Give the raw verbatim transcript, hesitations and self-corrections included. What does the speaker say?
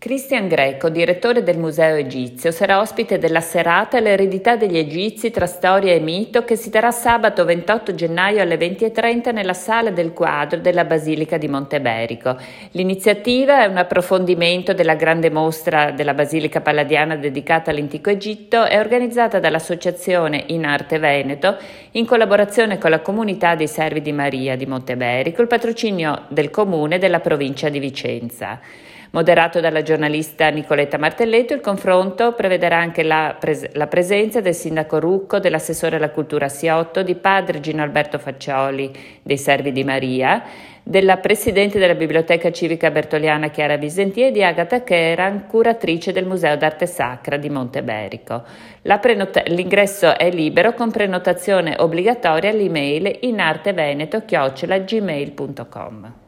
Cristian Greco, direttore del Museo Egizio, sarà ospite della serata L'eredità degli Egizi tra storia e mito, che si terrà sabato ventotto gennaio alle venti e trenta nella Sala del Quadro della Basilica di Monteberico. L'iniziativa è un approfondimento della grande mostra della Basilica Palladiana dedicata all'Antico Egitto e organizzata dall'Associazione In Arte Veneto in collaborazione con la Comunità dei Servi di Maria di Monteberico, il patrocinio del Comune della provincia di Vicenza. Moderato dalla giornalista Nicoletta Martelletto, il confronto prevederà anche la, pres- la presenza del sindaco Rucco, dell'assessore alla cultura Siotto, di padre Gino Alberto Faccioli dei Servi di Maria, della presidente della Biblioteca Civica Bertoliana Chiara Visentier e di Agata Cheran, curatrice del Museo d'Arte Sacra di Monteberico. La prenota- l'ingresso è libero con prenotazione obbligatoria all'email inarteveneto chiocciola gmail punto com.